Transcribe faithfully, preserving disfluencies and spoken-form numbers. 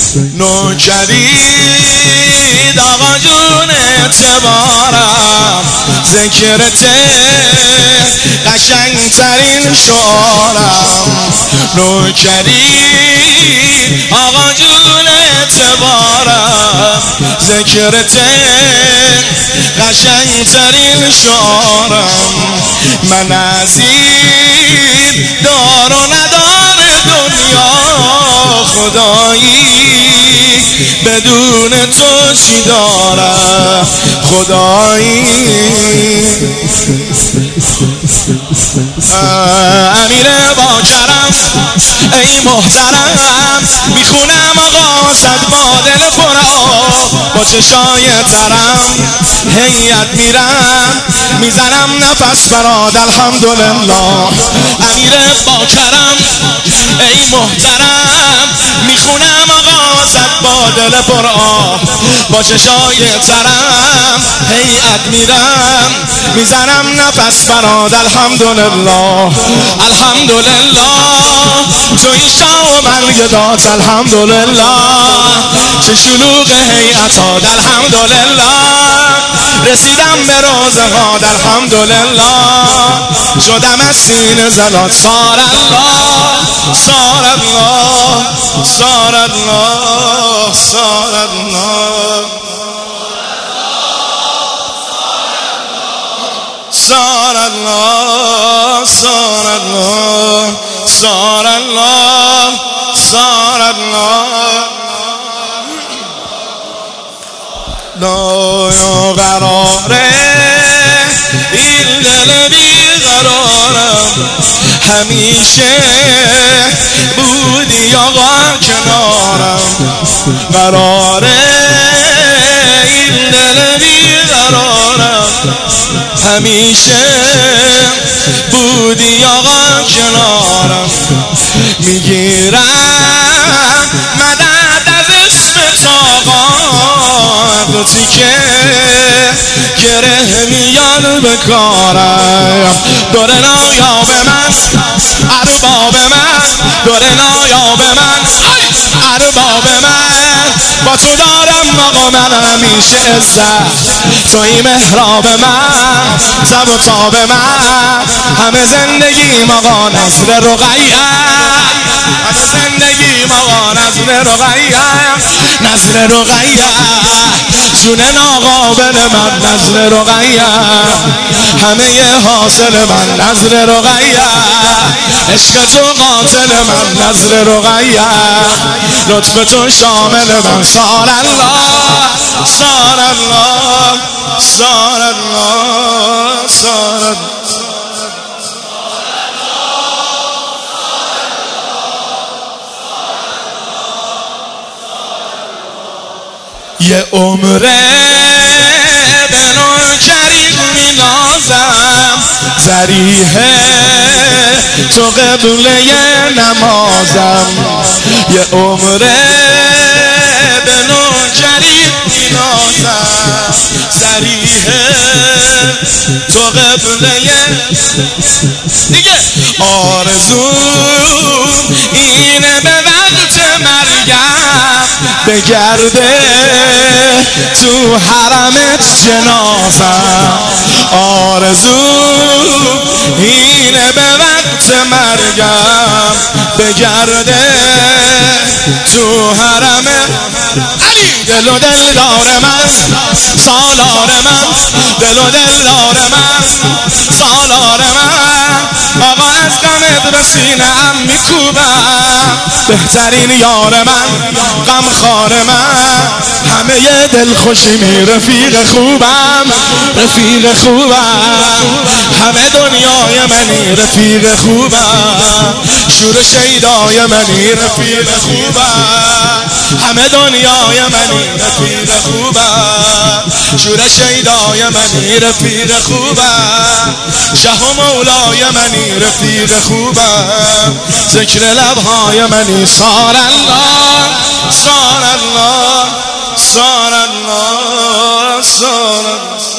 نوکرید آقا جون اعتبارم، ذکرت قشنگترین شعارم. نوکرید آقا جون اعتبارم، ذکرت قشنگترین شعارم. من از این دار و ندار دنیا خدایی بدون تو چی دارم خدایی. امیر با کرم ای محترم، میخونم آقا صد با دل پرآب، با چشای ترم هیئت میرم، میزنم نفس براد الحمدلله. امیر با کرم ای محترم، میخونم آقا صد با دل پرآب، با چشای ترم هیئت میرم، میزنم نفس براد الحمدلله. الحمدلله توی شاه من گدات الحمدلله، چه شلوغ هیئتات الحمدلله، رسیدم به روزقات الحمدلله، شدم از سینه زلات سار الله سار الله سار الله سار الله سار الله سار الله سار الله سار الله. نایا قراره این دل بیقرارم، همیشه بودی آقا کنارم. قراره این دل بیقرارم، همیشه بودی آقا کنارم. میگیرم مدد از اسم آقا، وقتی که گره میاد به کارم. دور نایاب من ارباب من، دور نایاب من ارباب من، با تو دارم آقا من همیشه عزت. توی محراب من تب و تاب من، همه زندگیم آقا نظر رقیه، همه زندگیم آقا نظر رقیه، نظر رقیه جون ناقابل من نظر رقیه، همه حاصل من نظر رقیه، عشق تو قاتل من نظر رقیه، لطف تو شامل من سار الله سار الله سار الله سار الله. یه عمره به نوکرید مینازم، ذریحه تو قبله نمازم. یه عمره به نوکرید مینازم، ذریحه تو قبله دیگه. آرزوم اینه به وقت مرگم بگرده تو حرمت جنازم. آرزوم اینه به وقت مرگم بگرده تو حرمت. علی دل و دلدار من سالار من، دل و دلدار من سالار من، آقا از غمت به سینه‌ام میکوبم. بهترین یار من غمخوار من، همه دل خوشیمی رفیق خوبم رفیق خوبم، همه دنیای منی رفیق خوبم، شور شیدای منی رفیق خوبم، همه دنیای منی رفیق خوبم، شور شیدای منی رفیق خوبم، شه و مولای منی رفیق خوبم، ذکر لبهای منی سار الله سار الله سار الله سار الله.